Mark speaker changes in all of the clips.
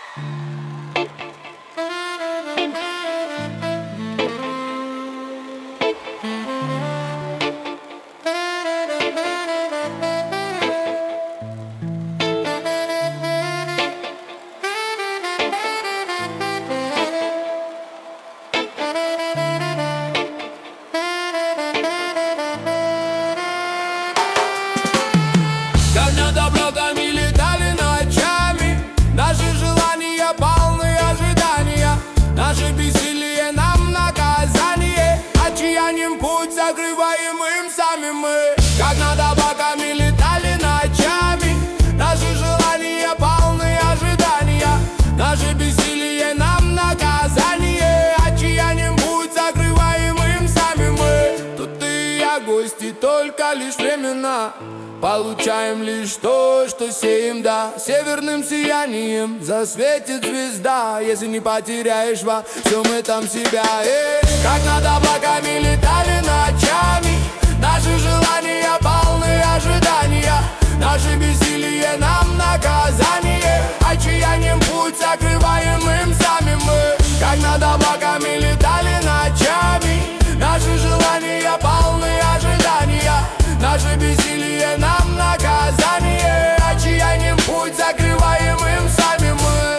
Speaker 1: Как над облаками летали ночами, наши желания полны ожидания, наше бессилие нам наказание, отчаянием путь закрываемым сами мы. Как над облаками летали ночами, наши желания полны ожидания, наше бессилие нам наказание, отчаянием путь закрываемым сами мы. Тут ты и я гости только лишь временно, получаем лишь то, что сеем, да. Северным сиянием засветит звезда, если не потеряешь во всем этом себя. Как над облаками летали ночами, наши желания полны ожидания, наше бессилие нам наказание, отчаянием путь закрываемым сами мы. Как над облаками летали ночами, наши желания полны ожидания, наше бессилие нам наказание, отчаянием путь закрываемым сами мы.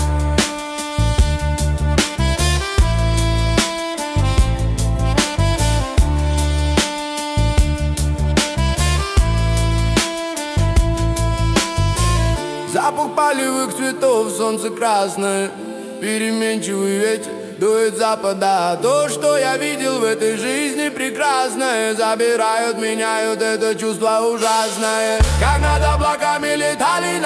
Speaker 1: Запах полевых цветов, солнце красное, переменчивый ветер дует с запада. То, что я видел в этой жизни прекрасное, забирают, меняют это чувство ужасное. Как над облаками летали